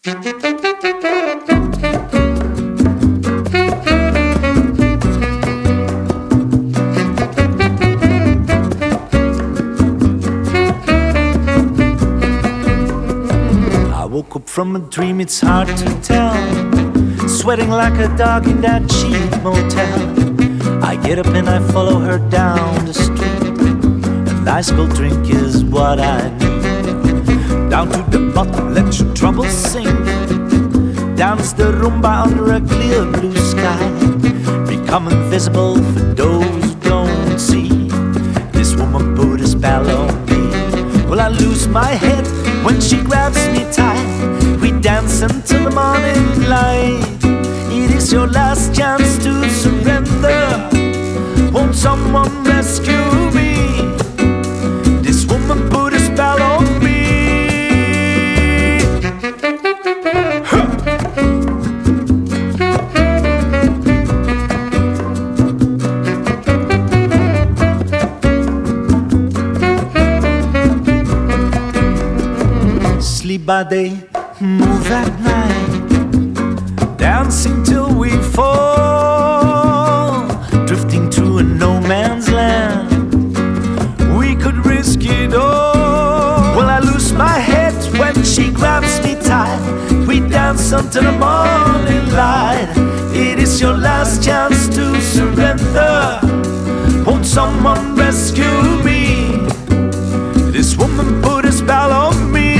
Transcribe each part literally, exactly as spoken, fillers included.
I woke up from a dream, it's hard to tell. Sweating like a dog in that cheap motel. I get up and I follow her down the street. A nice cold drink is what I need. Down to the bottom, let your troubles sink. Dance the rumba under a clear blue sky. Become invisible for those who don't see. This woman put a spell on me. Well, I lose my head when she grabs me tight. We dance until the morning light. It is your last chance to surrender. Won't someone rescue me? This woman put a spell on me. Huh. Sleep by day, move at night, dancing till we fall, drifting to a no man's land. We could risk it all. Well, I lose my head when she grabs me tight. We dance until the morning light. It is your last chance to surrender. Won't someone rescue me? This woman put a spell on me.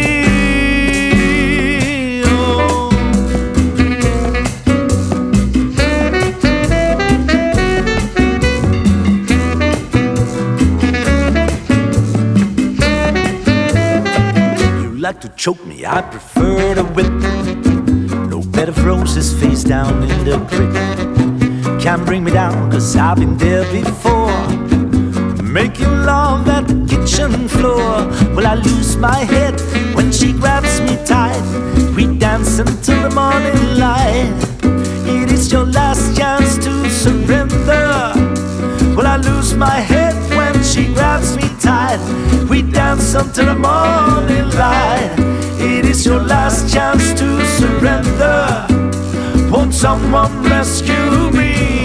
Like to choke me, I prefer to whip. No bed of roses face down in the grip. Can't bring me down, cause I've been there before. Making love at the kitchen floor. Well, I lose my head when she grabs me tight. We dance until the morning light. It is your last chance to surrender. Well, I lose my head when she grabs me tight. We dance until the morning light. It is your last chance to surrender. Won't someone rescue me?